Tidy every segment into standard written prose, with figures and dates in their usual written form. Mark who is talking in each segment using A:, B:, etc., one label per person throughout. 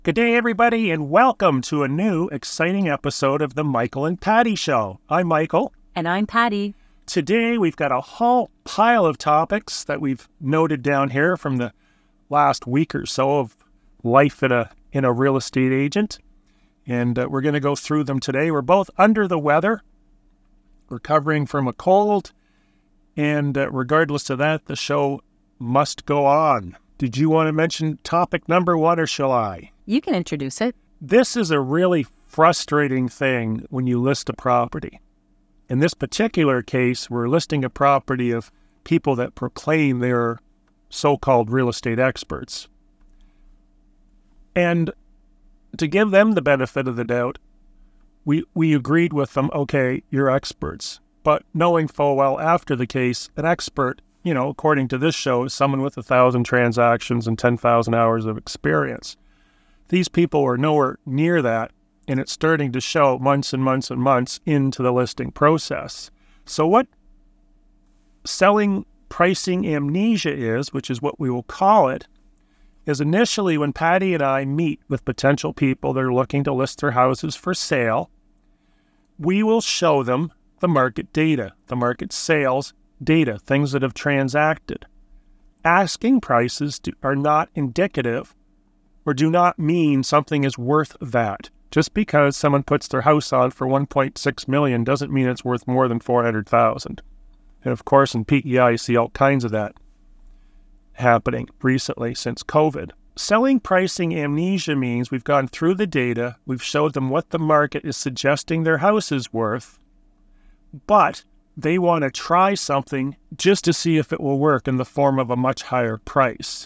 A: Good day, everybody, and welcome to a new, exciting episode of the Michael and Patty Show. I'm Michael.
B: And I'm Patty.
A: Today, we've got a whole pile of topics that we've noted down here from the last week or so of life in a real estate agent. And we're going to go through them today. We're both under the weather, recovering from a cold, and regardless of that, the show must go on. Did you want to mention topic number one, or shall I?
B: You can introduce it.
A: This is a really frustrating thing when you list a property. In this particular case, we're listing a property of people that proclaim they're so-called real estate experts. And to give them the benefit of the doubt, we agreed with them, okay, you're experts. But knowing full well after the case, an expert, according to this show, is someone with 1,000 transactions and 10,000 hours of experience. These people are nowhere near that, and it's starting to show months and months and months into the listing process. So what selling pricing amnesia is, which is what we will call it, is initially when Patty and I meet with potential people that are looking to list their houses for sale, we will show them the market data, the market sales data, things that have transacted. Asking prices are not indicative or do not mean something is worth that. Just because someone puts their house on for $1.6 million doesn't mean it's worth more than $400,000. And of course, in PEI, you see all kinds of that happening recently since COVID. Selling pricing amnesia means we've gone through the data, we've showed them what the market is suggesting their house is worth, but they want to try something just to see if it will work in the form of a much higher price.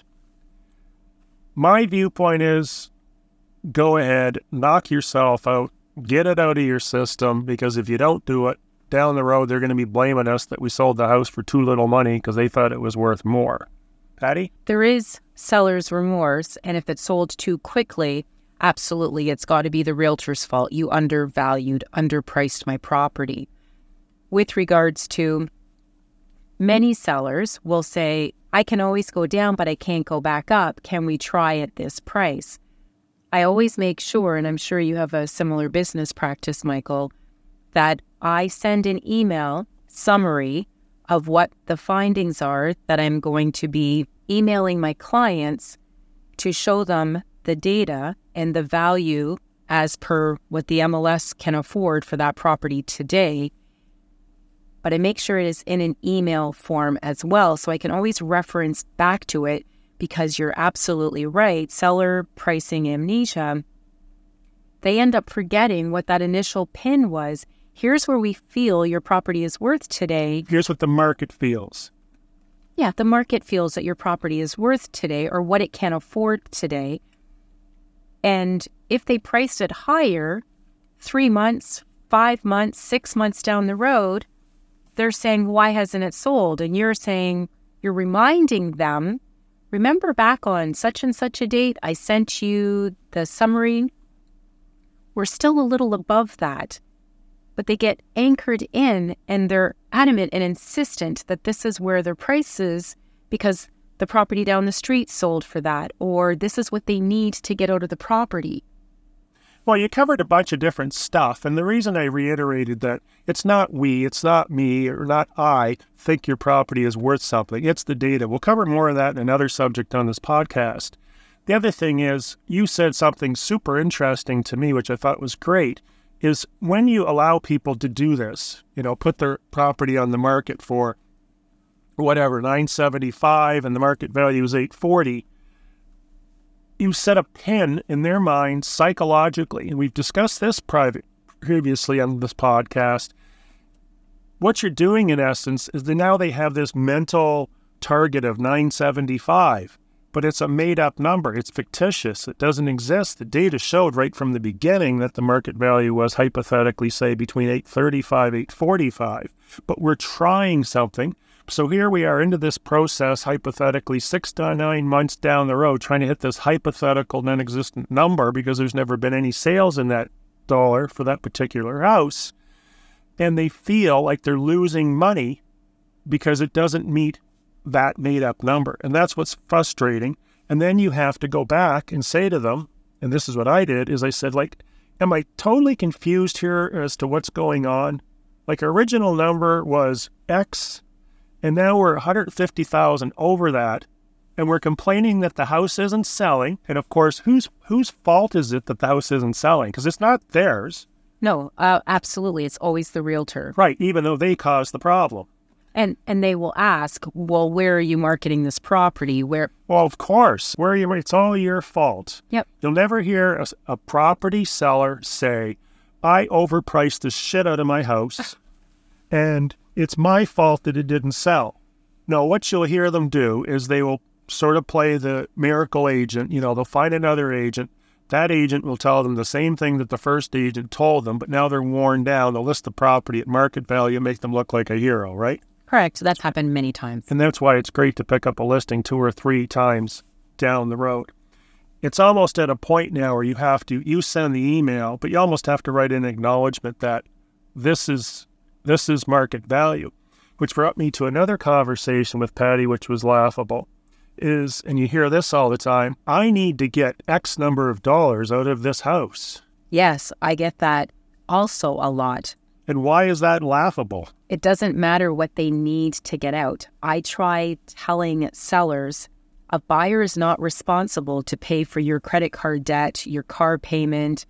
A: My viewpoint is, go ahead, knock yourself out, get it out of your system, because if you don't do it, down the road they're going to be blaming us that we sold the house for too little money because they thought it was worth more. Patty?
B: There is seller's remorse, and if it sold too quickly, absolutely, it's got to be the realtor's fault. You undervalued, underpriced my property. With regards to many sellers will say, I can always go down, but I can't go back up. Can we try at this price? I always make sure, and I'm sure you have a similar business practice, Michael, that I send an email summary of what the findings are that I'm going to be emailing my clients to show them the data and the value as per what the MLS can afford for that property today. But I make sure it is in an email form as well, so I can always reference back to it, because you're absolutely right. Seller pricing amnesia, they end up forgetting what that initial pin was. Here's where we feel your property is worth today.
A: Here's what the market feels.
B: Yeah, the market feels that your property is worth today, or what it can afford today. And if they priced it higher, 3 months, 5 months, 6 months down the road, they're saying, why hasn't it sold? And you're saying, you're reminding them, remember back on such and such a date, I sent you the summary. We're still a little above that. But they get anchored in, and they're adamant and insistent that this is where their price is because the property down the street sold for that, or this is what they need to get out of the property.
A: Well, you covered a bunch of different stuff, and the reason I reiterated that it's not me, or not I think your property is worth something. It's the data. We'll cover more of that in another subject on this podcast. The other thing is, you said something super interesting to me, which I thought was great, is when you allow people to do this, put their property on the market for whatever, $975, and the market value is $840, you set a pin in their mind psychologically, and we've discussed this previously on this podcast. What you're doing, in essence, is that now they have this mental target of $975, but it's a made-up number. It's fictitious. It doesn't exist. The data showed right from the beginning that the market value was hypothetically, say, between $835, $845, but we're trying something. So here we are into this process, hypothetically 6 to 9 months down the road, trying to hit this hypothetical non-existent number because there's never been any sales in that dollar for that particular house. And they feel like they're losing money because it doesn't meet that made-up number. And that's what's frustrating. And then you have to go back and say to them, and this is what I did, is I said, like, am I totally confused here as to what's going on? Like, original number was X, and now we're 150,000 over that, and we're complaining that the house isn't selling. And of course, whose fault is it that the house isn't selling? Because it's not theirs.
B: No, absolutely. It's always the realtor.
A: Right, even though they caused the problem.
B: And they will ask, well, where are you marketing this property? Where?
A: Well, of course. Where are you? It's all your fault.
B: Yep.
A: You'll never hear a property seller say, I overpriced the shit out of my house, and it's my fault that it didn't sell. No, what you'll hear them do is they will sort of play the miracle agent. They'll find another agent. That agent will tell them the same thing that the first agent told them, but now they're worn down. They'll list the property at market value, make them look like a hero, right?
B: Correct. That's happened many times.
A: And that's why it's great to pick up a listing 2 or 3 times down the road. It's almost at a point now where you send the email, but you almost have to write an acknowledgement that this is market value, which brought me to another conversation with Patty, which was laughable. And you hear this all the time, I need to get X number of dollars out of this house.
B: Yes, I get that also a lot.
A: And why is that laughable?
B: It doesn't matter what they need to get out. I try telling sellers, a buyer is not responsible to pay for your credit card debt, your car payment,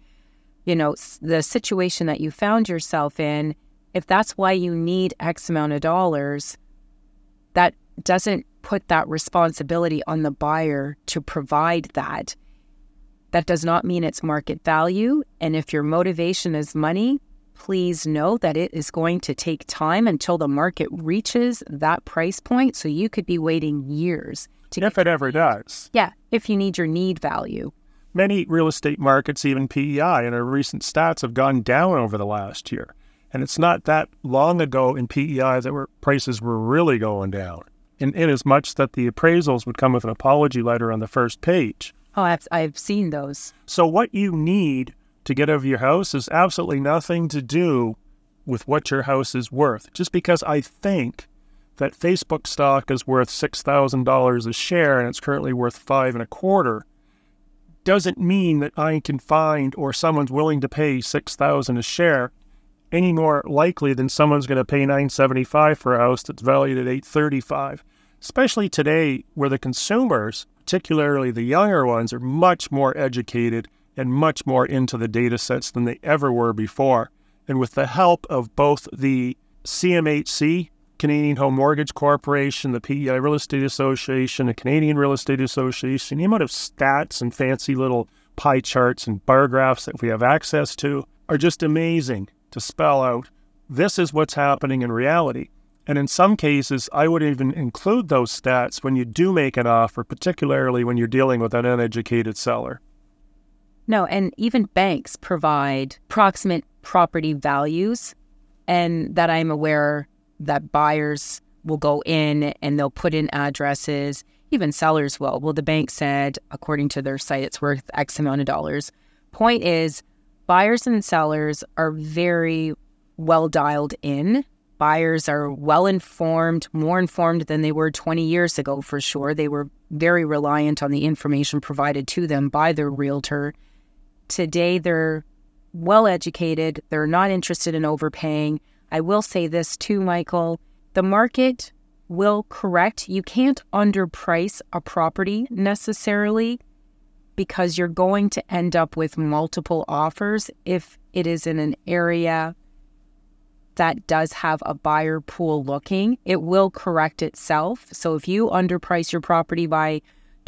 B: the situation that you found yourself in. If that's why you need X amount of dollars, that doesn't put that responsibility on the buyer to provide that. That does not mean it's market value. And if your motivation is money, please know that it is going to take time until the market reaches that price point. So you could be waiting years.
A: If it ever does.
B: Yeah, if you need your need value.
A: Many real estate markets, even PEI, in our recent stats have gone down over the last year. And it's not that long ago in PEI that prices were really going down. In as much that the appraisals would come with an apology letter on the first page.
B: Oh, I've seen those.
A: So what you need to get out of your house is absolutely nothing to do with what your house is worth. Just because I think that Facebook stock is worth $6,000 a share and it's currently worth $5.25, doesn't mean that I can find or someone's willing to pay $6,000 a share any more likely than someone's going to pay $975 for a house that's valued at $835. Especially today, where the consumers, particularly the younger ones, are much more educated and much more into the data sets than they ever were before. And with the help of both the CMHC, Canadian Home Mortgage Corporation, the PEI Real Estate Association, the Canadian Real Estate Association, the amount of stats and fancy little pie charts and bar graphs that we have access to are just amazing to spell out, this is what's happening in reality. And in some cases, I would even include those stats when you do make an offer, particularly when you're dealing with an uneducated seller.
B: No, and even banks provide approximate property values, and that I'm aware that buyers will go in and they'll put in addresses, even sellers will. Well, the bank said, according to their site, it's worth X amount of dollars. Point is, buyers and sellers are very well dialed in. Buyers are well informed, more informed than they were 20 years ago, for sure. They were very reliant on the information provided to them by their realtor. Today, they're well educated. They're not interested in overpaying. I will say this too, Michael. The market will correct. You can't underprice a property necessarily, because you're going to end up with multiple offers if it is in an area that does have a buyer pool looking. It will correct itself. So if you underprice your property by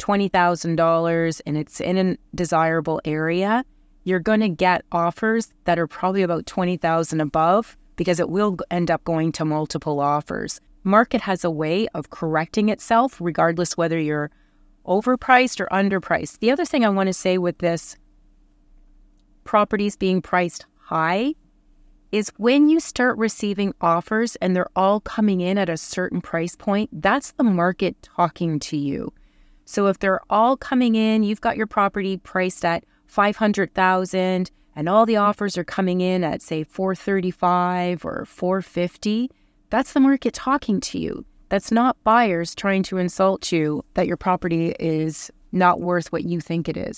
B: $20,000 and it's in a desirable area, you're going to get offers that are probably about $20,000 above, because it will end up going to multiple offers. Market has a way of correcting itself regardless whether you're overpriced or underpriced. The other thing I want to say with this, properties being priced high, is when you start receiving offers and they're all coming in at a certain price point, that's the market talking to you. So if they're all coming in, you've got your property priced at $500,000 and all the offers are coming in at, say, $435,000 or $450,000, that's the market talking to you. That's not buyers trying to insult you that your property is not worth what you think it is.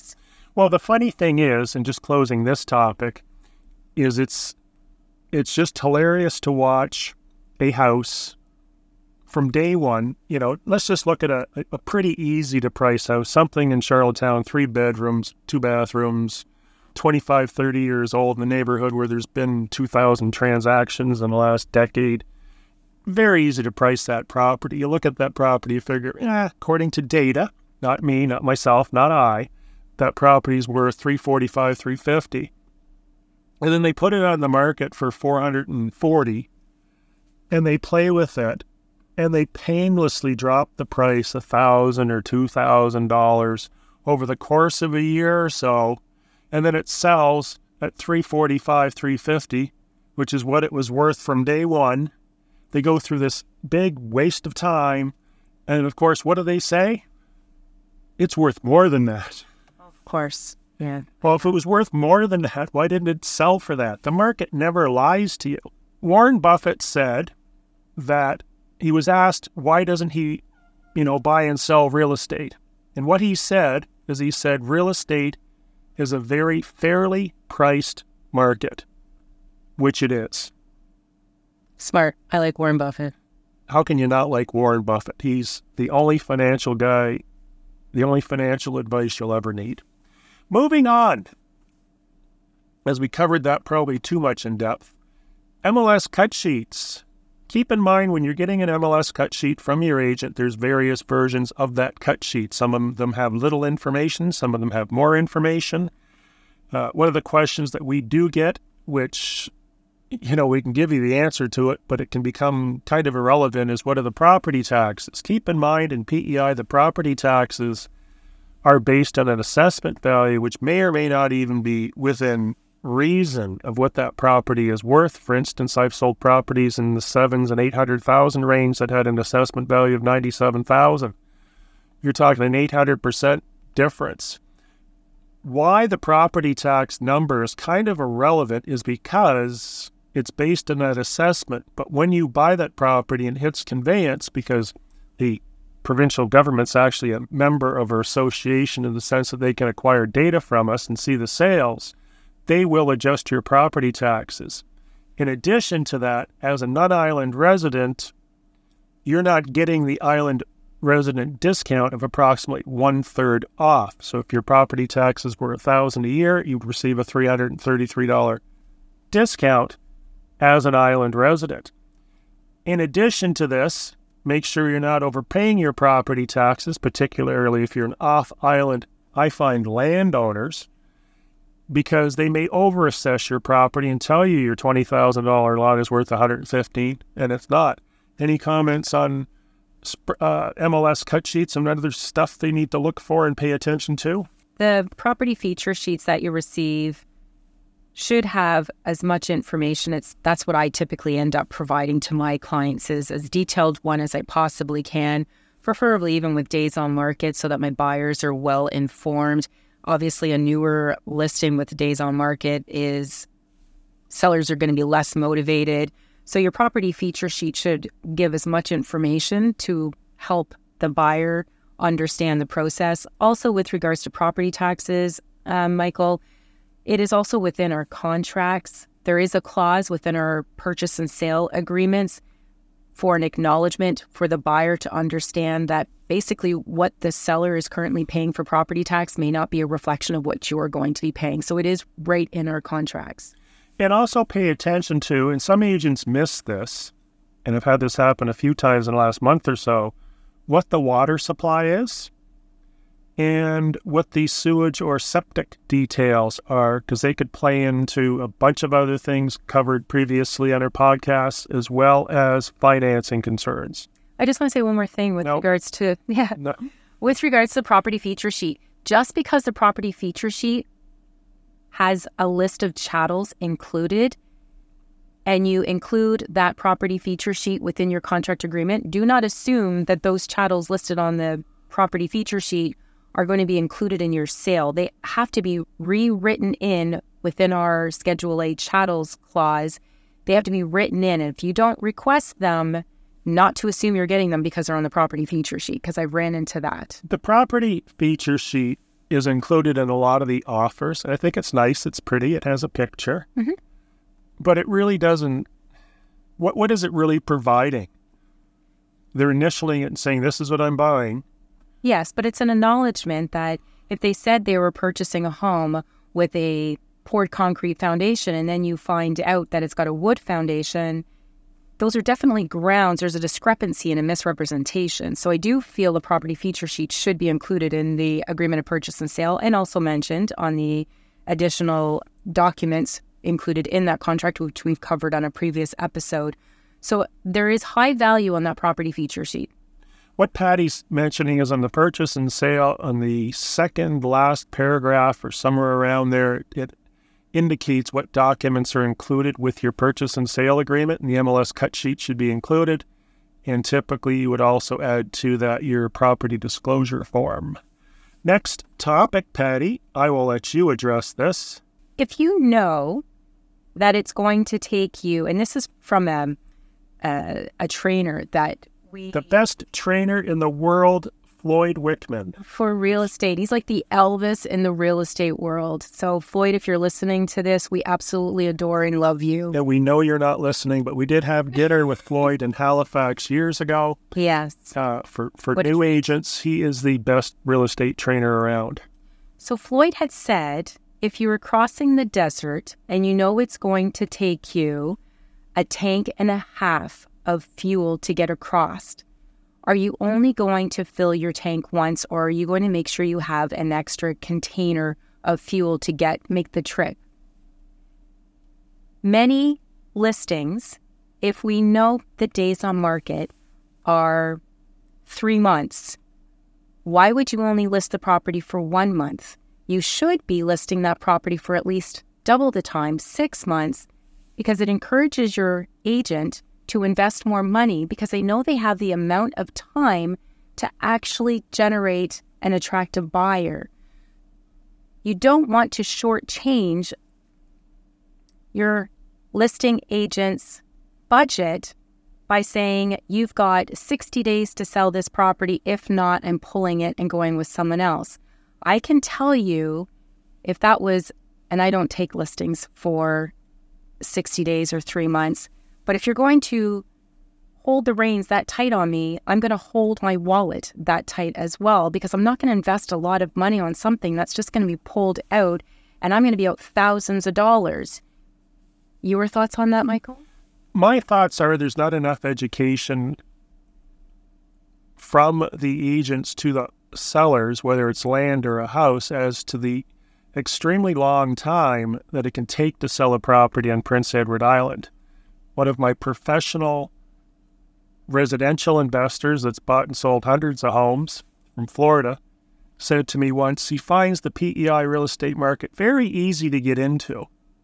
A: Well, the funny thing is, and just closing this topic, is it's just hilarious to watch a house from day one. Let's just look at a pretty easy to price house, something in Charlottetown, 3 bedrooms, 2 bathrooms, 25, 30 years old in the neighborhood where there's been 2,000 transactions in the last decade. Very easy to price that property. You look at that property, you figure, according to data, not me, not myself, not I, that property's worth $345, $350. And then they put it on the market for $440, and they play with it, and they painlessly drop the price $1,000 or $2,000 over the course of a year or so, and then it sells at $345, $350, which is what it was worth from day one. They go through this big waste of time, and of course, what do they say? It's worth more than that.
B: Of course, yeah.
A: Well, if it was worth more than that, why didn't it sell for that? The market never lies to you. Warren Buffett said that he was asked, why doesn't he, buy and sell real estate? And what he said is real estate is a very fairly priced market, which it is.
B: Smart. I like Warren Buffett.
A: How can you not like Warren Buffett? He's the only financial guy, the only financial advice you'll ever need. Moving on, as we covered that probably too much in depth, MLS cut sheets. Keep in mind when you're getting an MLS cut sheet from your agent, there's various versions of that cut sheet. Some of them have little information, some of them have more information. One of the questions that we do get, which we can give you the answer to it, but it can become kind of irrelevant, is what are the property taxes? Keep in mind in PEI, the property taxes are based on an assessment value, which may or may not even be within reason of what that property is worth. For instance, I've sold properties in the $700,000 and $800,000 range that had an assessment value of $97,000. You're talking an 800% difference. Why the property tax number is kind of irrelevant is because it's based on that assessment. But when you buy that property and hits conveyance, because the provincial government's actually a member of our association in the sense that they can acquire data from us and see the sales, they will adjust your property taxes. In addition to that, as a non-island resident, you're not getting the island resident discount of approximately 1/3 off. So if your property taxes were $1,000 a year, you'd receive a $333 discount as an island resident. In addition to this, make sure you're not overpaying your property taxes, particularly if you're an off-island, I find, landowners, because they may overassess your property and tell you your $20,000 lot is worth $115,000, and it's not. Any comments on MLS cut sheets and other stuff they need to look for and pay attention to?
B: The property feature sheets that you receive should have as much information. That's what I typically end up providing to my clients, is as detailed one as I possibly can, preferably even with days on market so that my buyers are well informed. Obviously, a newer listing with days on market is sellers are going to be less motivated. So your property feature sheet should give as much information to help the buyer understand the process. Also, with regards to property taxes, Michael, it is also within our contracts. There is a clause within our purchase and sale agreements for an acknowledgement for the buyer to understand that basically what the seller is currently paying for property tax may not be a reflection of what you're going to be paying. So it is right in our contracts.
A: And also pay attention to, and some agents miss this, and I've had this happen a few times in the last month or so, what the water supply is and what the sewage or septic details are, because they could play into a bunch of other things covered previously on our podcast, as well as financing concerns.
B: I just want to say one more thing with regards to, with regards to the property feature sheet. Just because the property feature sheet has a list of chattels included, and you include that property feature sheet within your contract agreement, do not assume that those chattels listed on the property feature sheet are going to be included in your sale. They have to be rewritten in within our Schedule A chattels clause. They have to be written in. And if you don't request them, not to assume you're getting them because they're on the property feature sheet, because I ran into that.
A: The property feature sheet is included in a lot of the offers. And I think it's nice. It's pretty. It has a picture.
B: Mm-hmm.
A: But it really doesn't. What is it really providing? They're initialing it and saying, this is what I'm buying.
B: Yes, but it's an acknowledgement that if they said they were purchasing a home with a poured concrete foundation and then you find out that it's got a wood foundation, those are definitely grounds. There's a discrepancy and a misrepresentation. So I do feel the property feature sheet should be included in the agreement of purchase and sale and also mentioned on the additional documents included in that contract, which we've covered on a previous episode. So there is high value on that property feature sheet.
A: What Patty's mentioning is on the purchase and sale, on the second last paragraph or somewhere around there, it indicates what documents are included with your purchase and sale agreement, and the MLS cut sheet should be included. And typically you would also add to that your property disclosure form. Next topic, Patty, I will let you address this.
B: If you know that it's going to take you, and this is from a trainer that
A: the best trainer in the world, Floyd Wickman.
B: For real estate. He's like the Elvis in the real estate world. So Floyd, if you're listening to this, we absolutely adore and love you.
A: And we know you're not listening, but we did have dinner with Floyd in Halifax years ago.
B: Yes.
A: For new agents, he is the best real estate trainer around.
B: So Floyd had said, if you were crossing the desert and you know it's going to take you a tank and a half of fuel to get across, are you only going to fill your tank once, or are you going to make sure you have an extra container of fuel to make the trip? Many listings, if we know the days on market are 3 months, why would you only list the property for 1 month? You should be listing that property for at least double the time, 6 months, because it encourages your agent to invest more money because they know they have the amount of time to actually generate an attractive buyer. You don't want to shortchange your listing agent's budget by saying you've got 60 days to sell this property. If not, I'm pulling it and going with someone else. I can tell you if that was, and I don't take listings for 60 days or 3 months, but if you're going to hold the reins that tight on me, I'm going to hold my wallet that tight as well, because I'm not going to invest a lot of money on something that's just going to be pulled out, and I'm going to be out thousands of dollars. Your thoughts on that, Michael?
A: My thoughts are there's not enough education from the agents to the sellers, whether it's land or a house, as to the extremely long time that it can take to sell a property on Prince Edward Island. One of my professional residential investors that's bought and sold hundreds of homes from Florida said to me once he finds the PEI real estate market very easy to get into.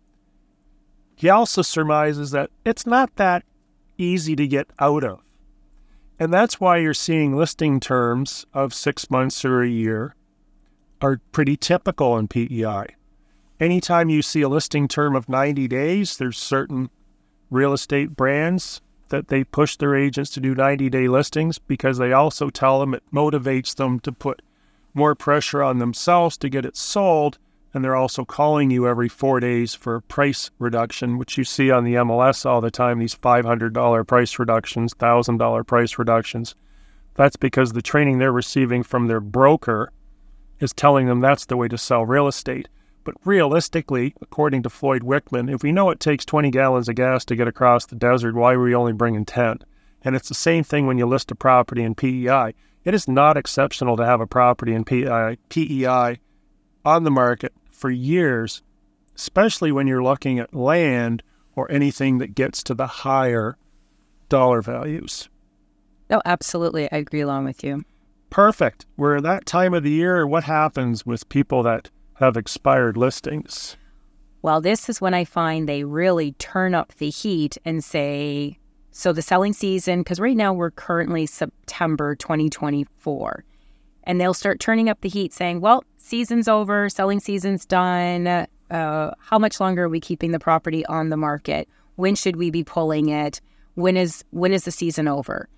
A: He also surmises that it's not that easy to get out of. And that's why you're seeing listing terms of 6 months or a year are pretty typical in PEI. Anytime you see a listing term of 90 days, there's certain real estate brands that they push their agents to do 90-day listings because they also tell them it motivates them to put more pressure on themselves to get it sold, and they're also calling you every 4 days for a price reduction, which you see on the MLS all the time, these $500 price reductions, $1,000 price reductions. That's because the training they're receiving from their broker is telling them that's the way to sell real estate. But realistically, according to Floyd Wickman, if we know it takes 20 gallons of gas to get across the desert, why are we only bringing 10? And it's the same thing when you list a property in PEI. It is not exceptional to have a property in PEI on the market for years, especially when you're looking at land or anything that gets to the higher dollar values.
B: No, absolutely. I agree along with you.
A: Perfect. We're at that time of the year. What happens with people that have expired listings?
B: Well, this is when I find they really turn up the heat and say, so the selling season, because right now we're currently September 2024, and they'll start turning up the heat saying, well, season's over, selling season's done. How much longer are we keeping the property on the market? When should we be pulling it? When is the season over?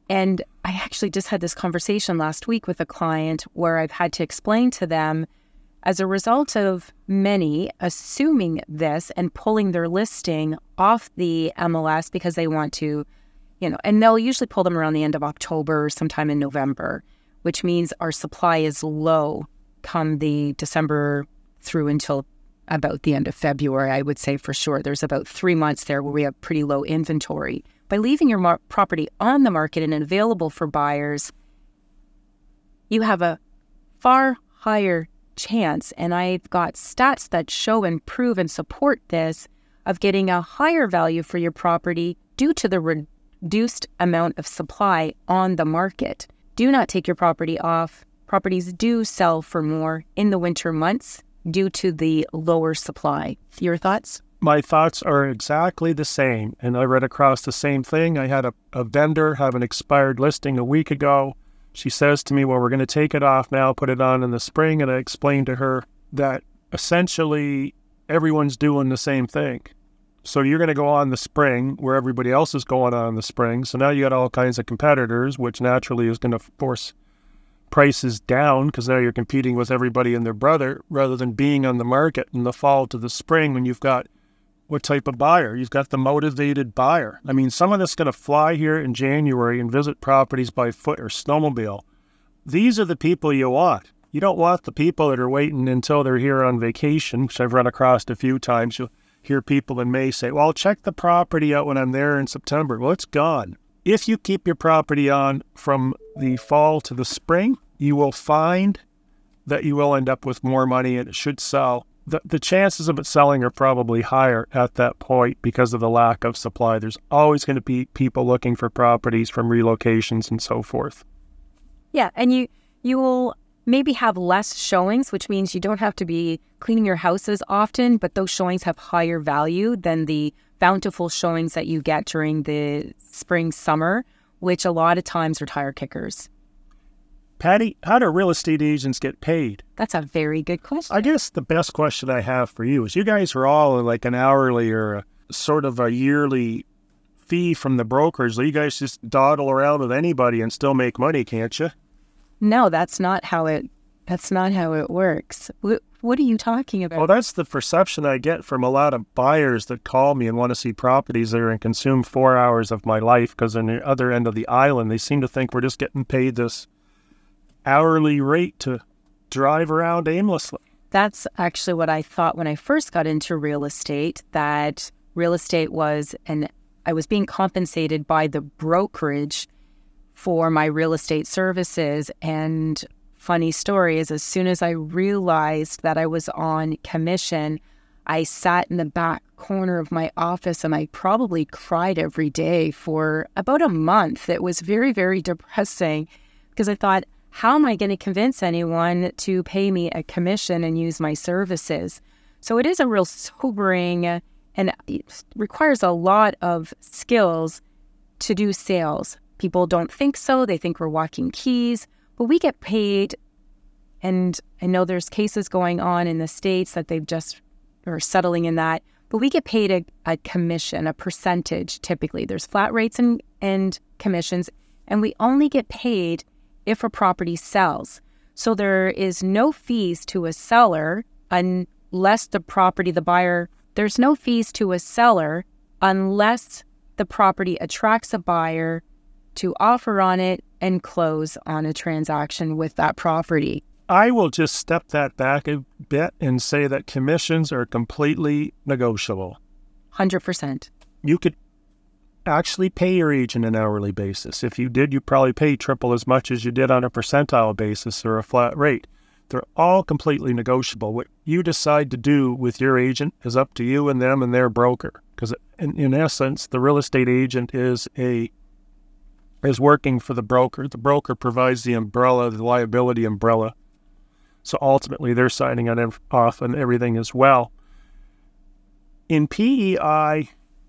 B: And I actually just had this conversation last week with a client where I've had to explain to them, as a result of many assuming this and pulling their listing off the MLS because they want to, and they'll usually pull them around the end of October or sometime in November, which means our supply is low come the December through until about the end of February, I would say for sure. There's about 3 months there where we have pretty low inventory. By leaving your property on the market and available for buyers, you have a far higher chance, and I've got stats that show and prove and support this, of getting a higher value for your property due to the reduced amount of supply on the market. Do not take your property off. Properties do sell for more in the winter months due to the lower supply. Your thoughts?
A: My thoughts are exactly the same, and I read across the same thing. I had a vendor have an expired listing a week ago. She says to me, well, we're going to take it off now, put it on in the spring. And I explained to her that essentially everyone's doing the same thing. So you're going to go on the spring where everybody else is going on the spring. So now you got all kinds of competitors, which naturally is going to force prices down because now you're competing with everybody and their brother rather than being on the market in the fall to the spring when you've got what type of buyer? You've got the motivated buyer. I mean, someone that's going to fly here in January and visit properties by foot or snowmobile. These are the people you want. You don't want the people that are waiting until they're here on vacation, which I've run across a few times. You'll hear people in May say, well, I'll check the property out when I'm there in September. Well, it's gone. If you keep your property on from the fall to the spring, you will find that you will end up with more money and it should sell. The chances of it selling are probably higher at that point because of the lack of supply. There's always going to be people looking for properties from relocations and so forth.
B: Yeah, and you will maybe have less showings, which means you don't have to be cleaning your houses often, but those showings have higher value than the bountiful showings that you get during the spring, summer, which a lot of times are tire kickers.
A: Patty, how do real estate agents get paid?
B: That's a very good question.
A: I guess the best question I have for you is you guys are all like an hourly or a sort of a yearly fee from the brokers. You guys just dawdle around with anybody and still make money, can't you?
B: No, that's not how it works. What are you talking about?
A: Well, that's the perception I get from a lot of buyers that call me and want to see properties there and consume 4 hours of my life because on the other end of the island, they seem to think we're just getting paid this hourly rate to drive around aimlessly.
B: That's actually what I thought when I first got into real estate, that real estate was, and I was being compensated by the brokerage for my real estate services. And funny story is, as soon as I realized that I was on commission, I sat in the back corner of my office and I probably cried every day for about a month. It was very, very depressing because I thought, how am I going to convince anyone to pay me a commission and use my services? So it is a real sobering, and it requires a lot of skills to do sales. People don't think so. They think we're walking keys, but we get paid. And I know there's cases going on in the States that they've just are settling in that, but we get paid a commission, a percentage typically. There's flat rates and commissions, and we only get paid if a property sells. So there is no fees to a seller unless the buyer, there's no fees to a seller unless the property attracts a buyer to offer on it and close on a transaction with that property.
A: I will just step that back a bit and say that commissions are completely negotiable.
B: 100%.
A: You could actually pay your agent an hourly basis. If you did, you probably pay triple as much as you did on a percentile basis or a flat rate. They're all completely negotiable. What you decide to do with your agent is up to you and them and their broker. Because in essence, the real estate agent is working for the broker. The broker provides the umbrella, the liability umbrella. So ultimately, they're signing off on everything as well. In PEI,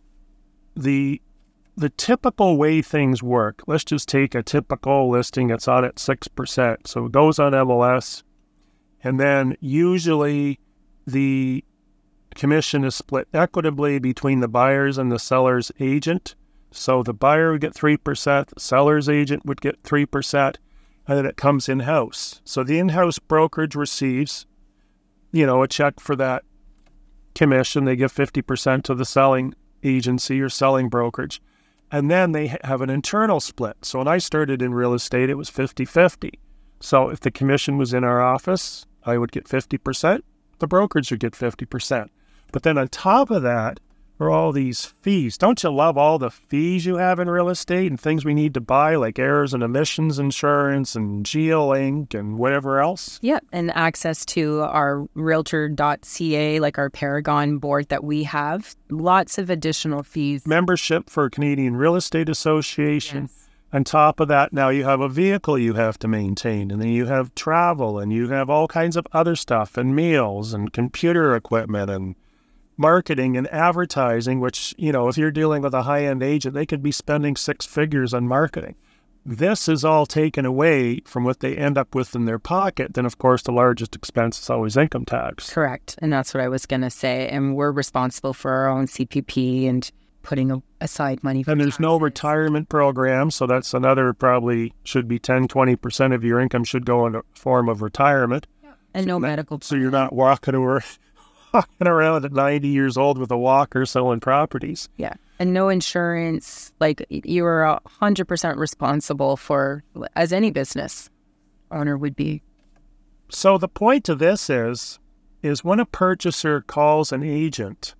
A: the typical way things work, let's just take a typical listing that's on at 6%. So it goes on MLS, and then usually the commission is split equitably between the buyer's and the seller's agent. So the buyer would get 3%, the seller's agent would get 3%, and then it comes in-house. So the in-house brokerage receives, a check for that commission. They give 50% to the selling agency or selling brokerage. And then they have an internal split. So when I started in real estate, it was 50-50. So if the commission was in our office, I would get 50%. The brokerage would get 50%. But then on top of that are all these fees. Don't you love all the fees you have in real estate and things we need to buy, like errors and omissions insurance and GeoLink and whatever else?
B: Yeah, and access to our realtor.ca, like our Paragon board that we have. Lots of additional fees.
A: Membership for Canadian Real Estate Association.
B: Yes.
A: On top of that, now you have a vehicle you have to maintain, and then you have travel, and you have all kinds of other stuff, and meals, and computer equipment, and marketing and advertising, which, if you're dealing with a high-end agent, they could be spending 6 figures on marketing. This is all taken away from what they end up with in their pocket. Then, of course, the largest expense is always income tax.
B: Correct. And that's what I was going to say. And we're responsible for our own CPP and putting aside money for
A: And there's
B: taxes.
A: no retirement program, so that's another probably should be 10-20% of your income should go in a form of retirement.
B: And no medical.
A: So you're not walking around at 90 years old with a walker selling properties.
B: Yeah. And no insurance. Like, you are 100% responsible for, as any business owner would be.
A: So the point of this is when a purchaser calls an agent,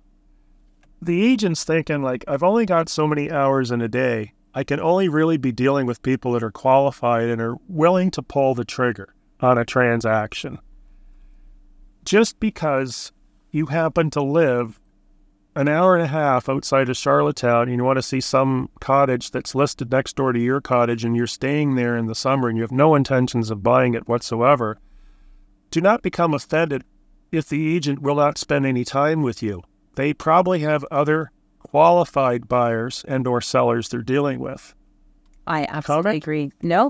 A: the agent's thinking, like, I've only got so many hours in a day. I can only really be dealing with people that are qualified and are willing to pull the trigger on a transaction. Just because you happen to live an hour and a half outside of Charlottetown and you want to see some cottage that's listed next door to your cottage and you're staying there in the summer and you have no intentions of buying it whatsoever, do not become offended if the agent will not spend any time with you. They probably have other qualified buyers and or sellers they're dealing with.
B: I absolutely agree. No,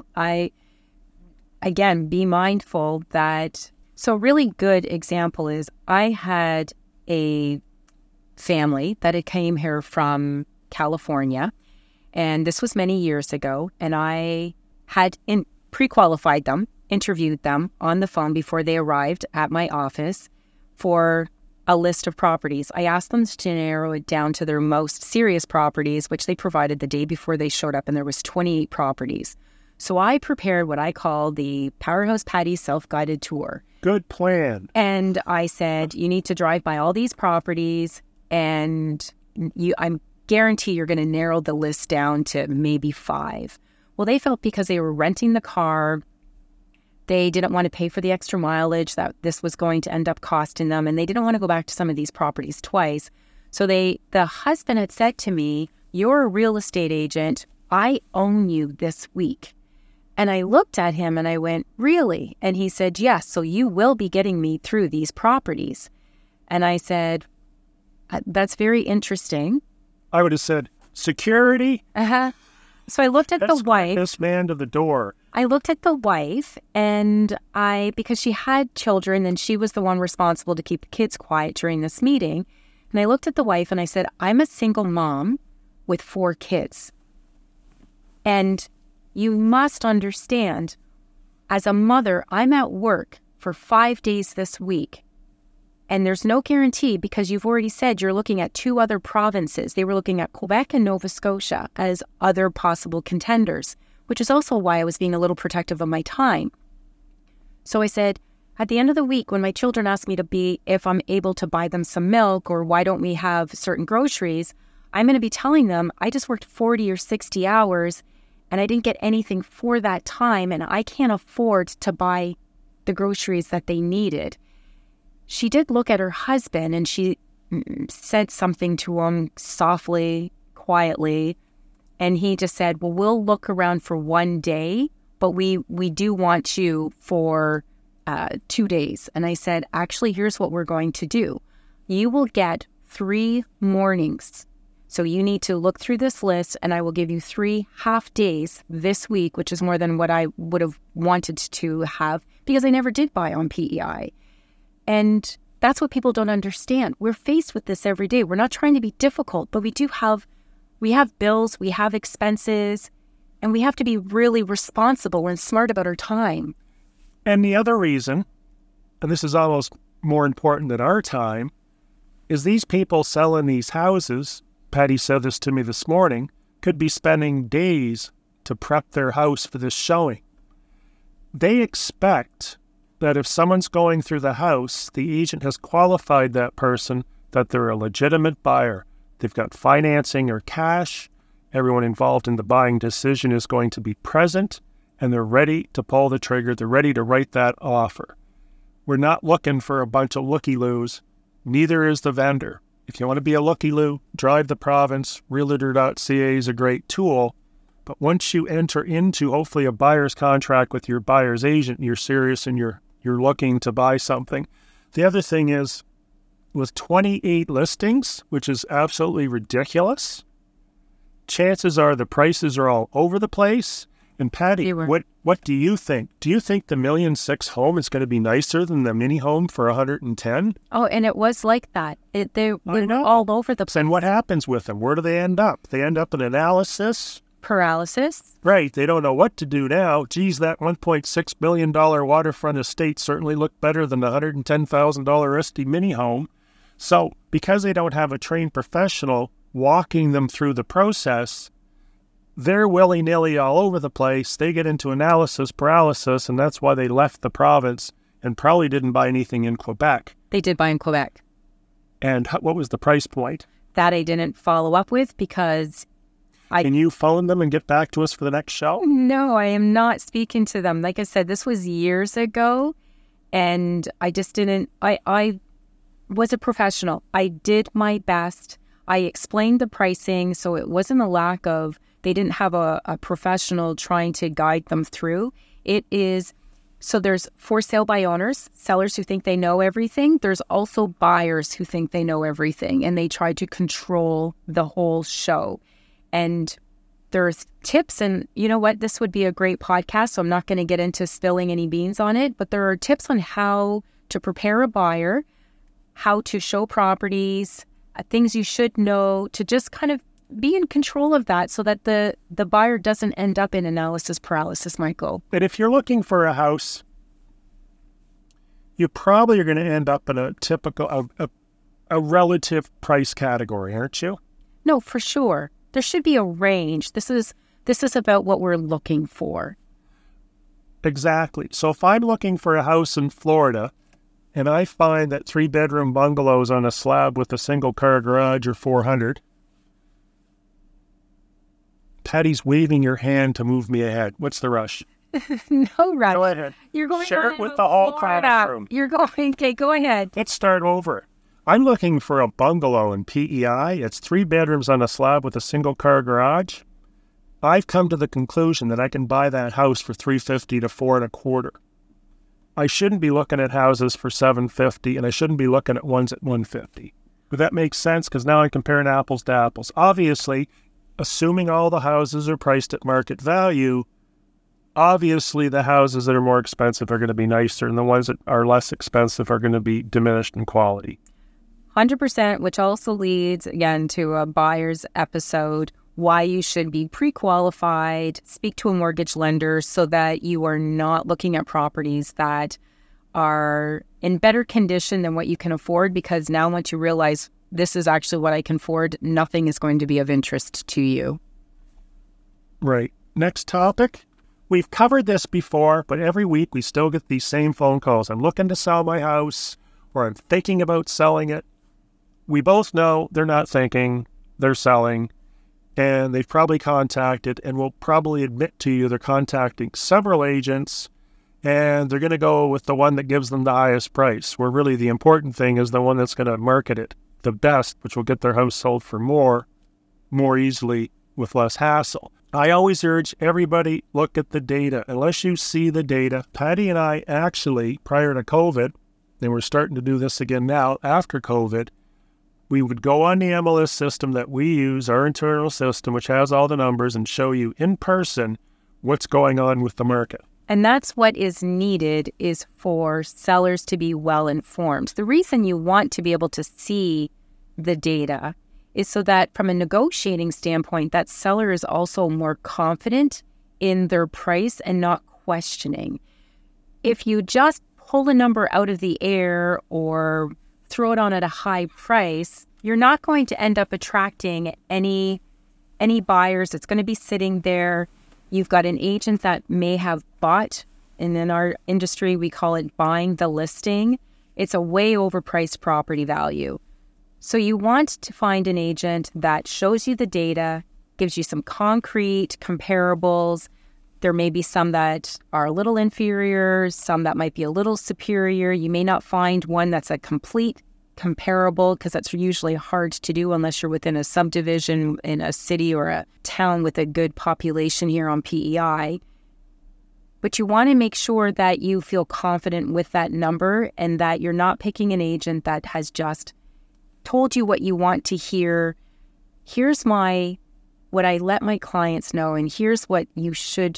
B: again, be mindful that, so a really good example is I had a family that had came here from California, and this was many years ago, and I had pre-qualified them, interviewed them on the phone before they arrived at my office for a list of properties. I asked them to narrow it down to their most serious properties, which they provided the day before they showed up, and there was 28 properties. So I prepared what I call the Powerhouse Patty self-guided tour.
A: Good plan.
B: And I said, you need to drive by all these properties, and I guarantee you're going to narrow the list down to maybe 5. Well, they felt because they were renting the car, they didn't want to pay for the extra mileage that this was going to end up costing them, and they didn't want to go back to some of these properties twice. So the husband had said to me, you're a real estate agent. I own you this week. And I looked at him and I went, really? And he said, yes, so you will be getting me through these properties. And I said, that's very interesting.
A: I would have said, security?
B: So I looked at the wife.
A: This man to the door.
B: I looked at the wife, and because she had children and she was the one responsible to keep the kids quiet during this meeting. And I looked at the wife and I said, I'm a single mom with 4 kids. And you must understand, as a mother, I'm at work for 5 days this week. And there's no guarantee, because you've already said you're looking at 2 other provinces. They were looking at Quebec and Nova Scotia as other possible contenders, which is also why I was being a little protective of my time. So I said, at the end of the week, when my children ask me if I'm able to buy them some milk, or why don't we have certain groceries, I'm going to be telling them I just worked 40 or 60 hours and I didn't get anything for that time, and I can't afford to buy the groceries that they needed. She did look at her husband and she said something to him softly, quietly, and he just said, well, we'll look around for 1 day, but we do want you for 2 days. And I said, actually, here's what we're going to do. You will get 3 mornings. So you need to look through this list, and I will give you 3 half days this week, which is more than what I would have wanted to have, because I never did buy on PEI. And that's what people don't understand. We're faced with this every day. We're not trying to be difficult, but we do have We have bills, we have expenses, and we have to be really responsible and smart about our time.
A: And the other reason, and this is almost more important than our time, is these people selling these houses, Patty said this to me this morning, could be spending days to prep their house for this showing. They expect that if someone's going through the house, the agent has qualified that person that they're a legitimate buyer. They've got financing or cash. Everyone involved in the buying decision is going to be present, and they're ready to pull the trigger. They're ready to write that offer. We're not looking for a bunch of looky-loos. Neither is the vendor. If you want to be a looky-loo, drive the province. Realtor.ca is a great tool. But once you enter into, hopefully, a buyer's contract with your buyer's agent, you're serious and you're looking to buy something. The other thing is, with 28 listings, which is absolutely ridiculous, chances are the prices are all over the place. And Patty, what do you think? Do you think the $1.6 million home is going to be nicer than the mini home for $110,000?
B: Oh, and it was like that. They're all over the place.
A: And what happens with them? Where do they end up? They end up in analysis.
B: Paralysis.
A: Right. They don't know what to do now. Geez, that $1.6 billion waterfront estate certainly looked better than the $110,000 Esty mini home. So because they don't have a trained professional walking them through the process, they're willy-nilly all over the place. They get into analysis paralysis, and that's why they left the province and probably didn't buy anything in Quebec.
B: They did buy in Quebec.
A: And what was the price point?
B: That I didn't follow up with because
A: Can you phone them and get back to us for the next show?
B: No, I am not speaking to them. Like I said, this was years ago, and I just didn't. I was a professional. I did my best. I explained the pricing, so it wasn't a lack of, they didn't have a professional trying to guide them through. It is, so there's for sale by owners, sellers who think they know everything. There's also buyers who think they know everything, and they try to control the whole show. And there's tips, and you know what? This would be a great podcast, so I'm not going to get into spilling any beans on it, but there are tips on how to prepare a buyer, how to show properties, things you should know to just kind of be in control of that so that the buyer doesn't end up in analysis paralysis, Michael.
A: But if you're looking for a house, you probably are going to end up in a typical, a relative price category, aren't you?
B: No, for sure. There should be a range. This is about what we're looking for.
A: Exactly. So if I'm looking for a house in Florida and I find that 3-bedroom bungalows on a slab with a single-car garage are $400,000, Patty's waving your hand to move me ahead. What's the rush?
B: No rush.
A: Go ahead.
B: You're going
A: Share it with the whole classroom.
B: You're going. Okay, go ahead.
A: Let's start over. I'm looking for a bungalow in PEI. It's 3 bedrooms on a slab with a single-car garage. I've come to the conclusion that I can buy that house for $350,000 to $425,000. I shouldn't be looking at houses for $750,000, and I shouldn't be looking at ones at $150,000. But that makes sense because now I'm comparing apples to apples. Obviously, assuming all the houses are priced at market value, obviously the houses that are more expensive are going to be nicer, and the ones that are less expensive are going to be diminished in quality.
B: 100%, which also leads, again, to a buyer's episode, why you should be pre-qualified, speak to a mortgage lender so that you are not looking at properties that are in better condition than what you can afford, because now once you realize this is actually what I can afford, nothing is going to be of interest to you.
A: Right. Next topic. We've covered this before, but every week we still get these same phone calls. I'm looking to sell my house, or I'm thinking about selling it. We both know they're not thinking, they're selling, and they've probably contacted, and will probably admit to you they're contacting several agents, and they're going to go with the one that gives them the highest price, where really the important thing is the one that's going to market it the best, which will get their house sold for more easily with less hassle. I always urge everybody, look at the data. Unless you see the data, Patty and I actually, prior to COVID, and we're starting to do this again now after COVID, we would go on the MLS system that we use, our internal system, which has all the numbers, and show you in person what's going on with the market.
B: And that's what is needed, is for sellers to be well informed. The reason you want to be able to see the data is so that from a negotiating standpoint, that seller is also more confident in their price and not questioning. If you just pull a number out of the air or throw it on at a high price, you're not going to end up attracting any buyers. It's going to be sitting there. You've got an agent that may have bought, and in our industry, we call it buying the listing. It's a way overpriced property value. So you want to find an agent that shows you the data, gives you some concrete comparables. There may be some that are a little inferior, some that might be a little superior. You may not find one that's a complete comparable, because that's usually hard to do unless you're within a subdivision in a city or a town with a good population here on PEI. But you want to make sure that you feel confident with that number and that you're not picking an agent that has just told you what you want to hear. Here's what I let my clients know, and here's what you should.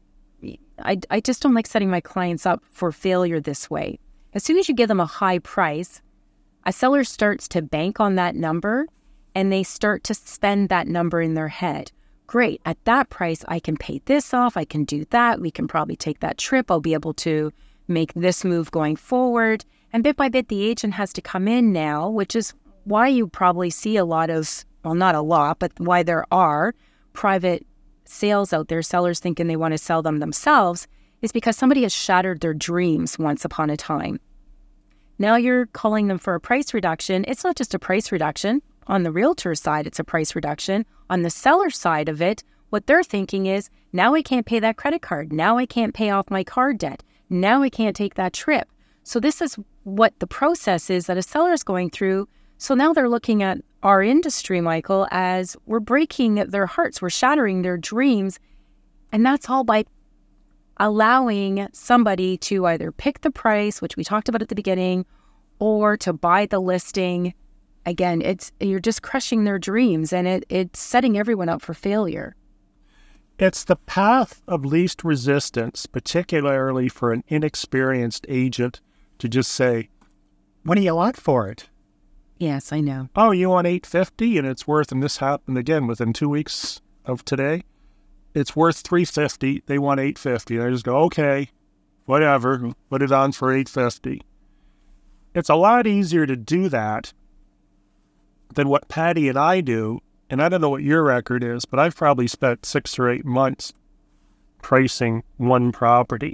B: I just don't like setting my clients up for failure this way. As soon as you give them a high price, a seller starts to bank on that number and they start to spend that number in their head. Great, at that price, I can pay this off, I can do that, we can probably take that trip, I'll be able to make this move going forward. And bit by bit, the agent has to come in now, which is why you probably see a lot of, well, not a lot, but why there are private sales out there, sellers thinking they want to sell them themselves, is because somebody has shattered their dreams once upon a time. Now you're calling them for a price reduction. It's not just a price reduction. On the realtor side, it's a price reduction. On the seller side of it, what they're thinking is, now I can't pay that credit card. Now I can't pay off my car debt. Now I can't take that trip. So this is what the process is that a seller is going through. So now they're looking at our industry, Michael, as we're breaking their hearts, we're shattering their dreams. And that's all by allowing somebody to either pick the price, which we talked about at the beginning, or to buy the listing. Again, you're just crushing their dreams, and it's setting everyone up for failure.
A: It's the path of least resistance, particularly for an inexperienced agent, to just say, what do you want for it?
B: Yes, I know.
A: Oh, you want $850 and it's worth, and this happened again within 2 weeks of today, it's worth $350. They want $850. And I just go, okay, whatever, put it on for $850. It's a lot easier to do that than what Patty and I do. And I don't know what your record is, but I've probably spent 6 or 8 months pricing one property.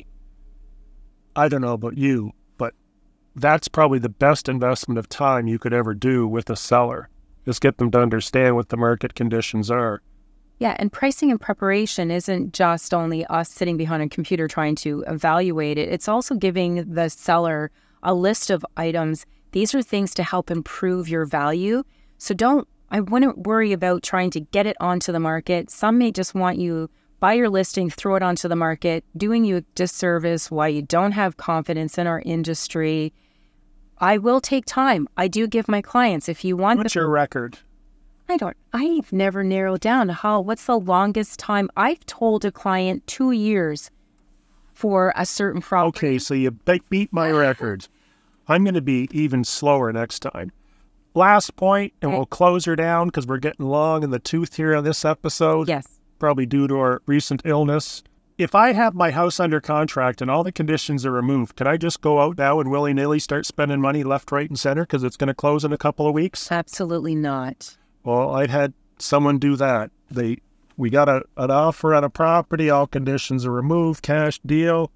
A: I don't know about you, but that's probably the best investment of time you could ever do with a seller, is get them to understand what the market conditions are.
B: Yeah, and pricing and preparation isn't just only us sitting behind a computer trying to evaluate it. It's also giving the seller a list of items. These are things to help improve your value. So I wouldn't worry about trying to get it onto the market. Some may just want you, buy your listing, throw it onto the market, doing you a disservice why you don't have confidence in our industry. I will take time. I do give my clients, if you want...
A: What's your record?
B: I've never narrowed down what's the longest time. I've told a client 2 years for a certain property.
A: Okay, so you beat my record. I'm going to be even slower next time. Last point, and we'll close her down because we're getting long in the tooth here on this episode.
B: Yes.
A: Probably due to our recent illness. If I have my house under contract and all the conditions are removed, can I just go out now and willy-nilly start spending money left, right, and center because it's going to close in a couple of weeks?
B: Absolutely not.
A: Well, I'd had someone do that. We got an offer on a property, all conditions are removed, cash deal.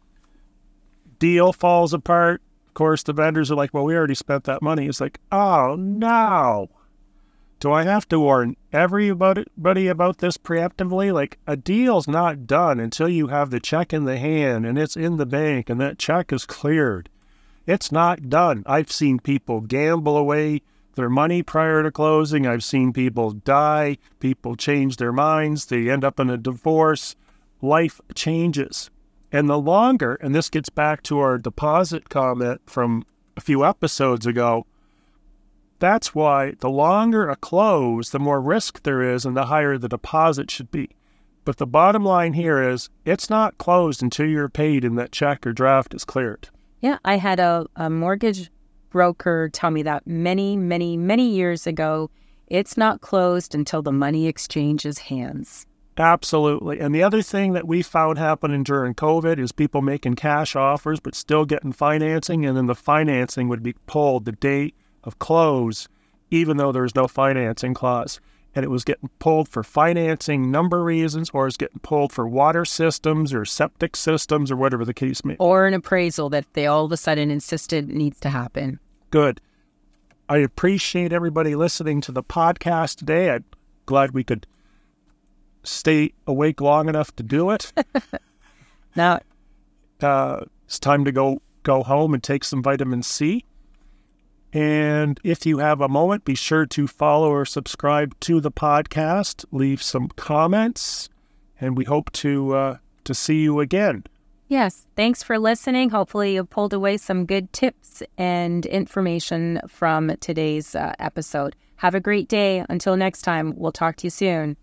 A: Deal falls apart. Of course, the vendors are like, well, we already spent that money. It's like, oh, no. Do I have to warn everybody about this preemptively? Like, a deal's not done until you have the check in the hand and it's in the bank and that check is cleared. It's not done. I've seen people gamble away their money prior to closing. I've seen people die. People change their minds. They end up in a divorce. Life changes. And the longer, and this gets back to our deposit comment from a few episodes ago, that's why the longer a close, the more risk there is and the higher the deposit should be. But the bottom line here is it's not closed until you're paid and that check or draft is cleared.
B: Yeah, I had a mortgage broker tell me that many, many, many years ago, It's not closed until the money exchanges hands.
A: Absolutely. And the other thing that we found happening during COVID is people making cash offers but still getting financing, and then the financing would be pulled the day of close, even though there's no financing clause. And it was getting pulled for financing number reasons, or it's getting pulled for water systems or septic systems or whatever the case may be.
B: Or an appraisal that they all of a sudden insisted needs to happen.
A: Good. I appreciate everybody listening to the podcast today. I'm glad we could stay awake long enough to do it.
B: Now,
A: it's time to go home and take some vitamin C. And if you have a moment, be sure to follow or subscribe to the podcast. Leave some comments, and we hope to see you again.
B: yes, thanks for listening. Hopefully you pulled away some good tips and information from today's episode. Have a great day. Until next time, we'll talk to you soon.